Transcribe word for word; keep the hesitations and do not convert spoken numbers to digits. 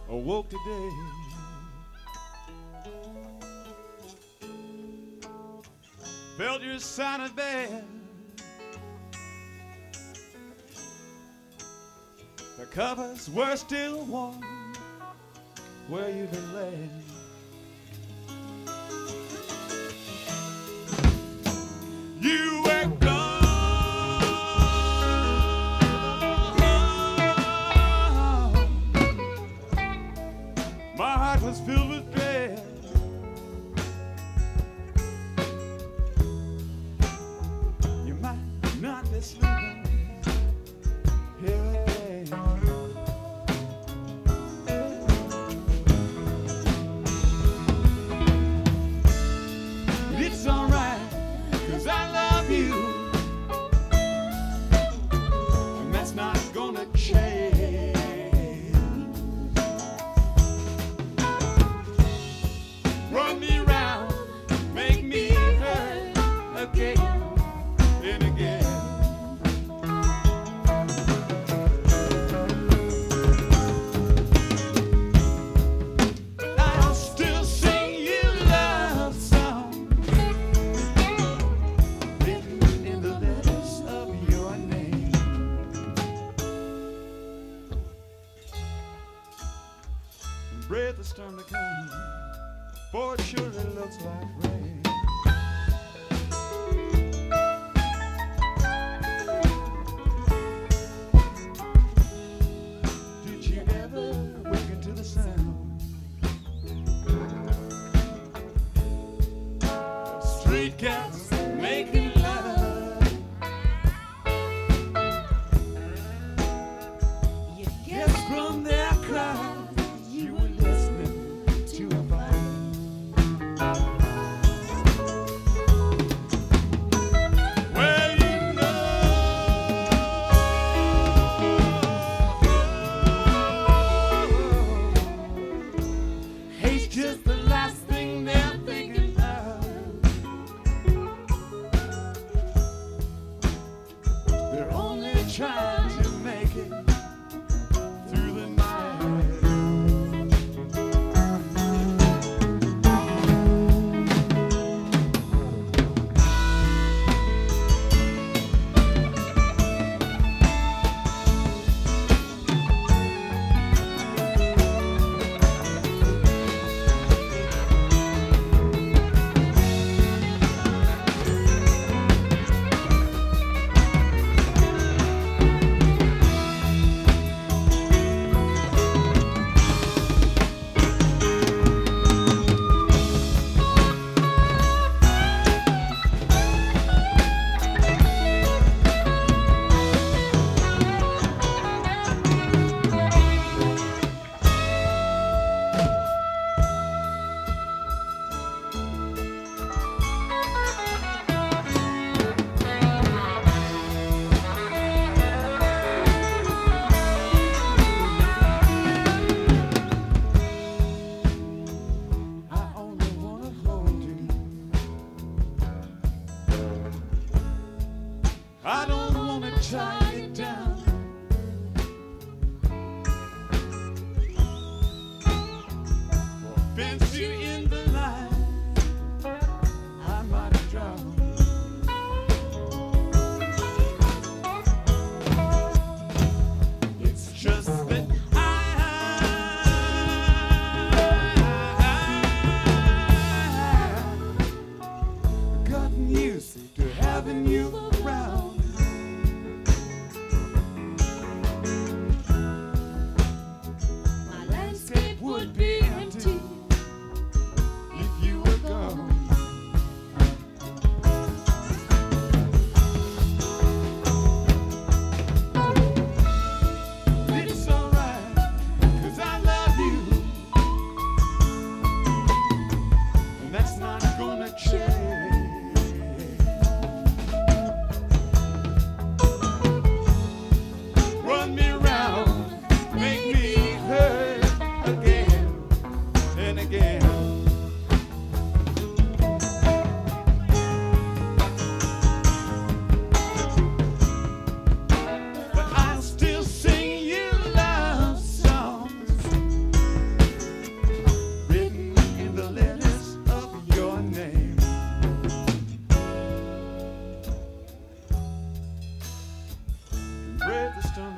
awoke today. Felt your side of bed. The covers were still warm where you've been laying. You were gone. My heart was filled with dread. You might not be sleeping here again. It's alright, 'cause I love you, and that's not gonna change. Run me round, make me hurt again and again. But I'll still sing you love songs written in the letters of your name. And breathe the storm to come, for it surely looks like rain. Did you ever waken to the sound of street cats making love? You guess from their cries you were listening to a fight. Well, you know, hate's just the last thing they're thinking of. They're only trying to make it through the night. I only wanna hold you. I don't wanna tie you down. Or fence you in the line I might have drowned. It's just that I've gotten used to having you around. the stomach.